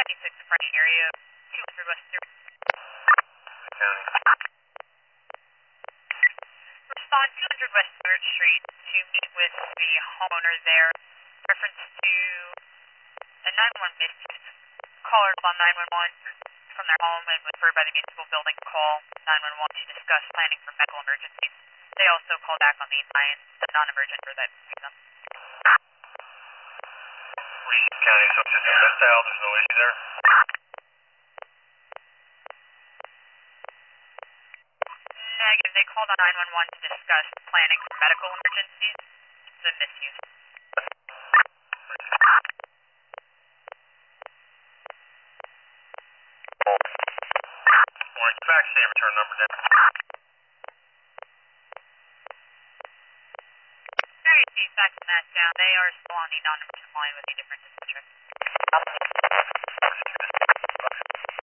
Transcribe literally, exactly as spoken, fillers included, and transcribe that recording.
ninety-six fronting area, two hundred West Third. County. Respond two hundred West third Street to meet with the homeowner there. Reference to a nine one one misuse. Caller on nine one one from their home and referred by the municipal building to call nine one one to discuss planning for medical emergencies. They also call back on the line, the non-emergent for that reason. Reed County, so just a missile, there's no issue there? Negative, they called on nine one one to discuss planning for medical emergencies. It's a misuse. Orange, fax and return number down. Very safe, faxing that down. They are still on the non-emergent line with a different dispatcher.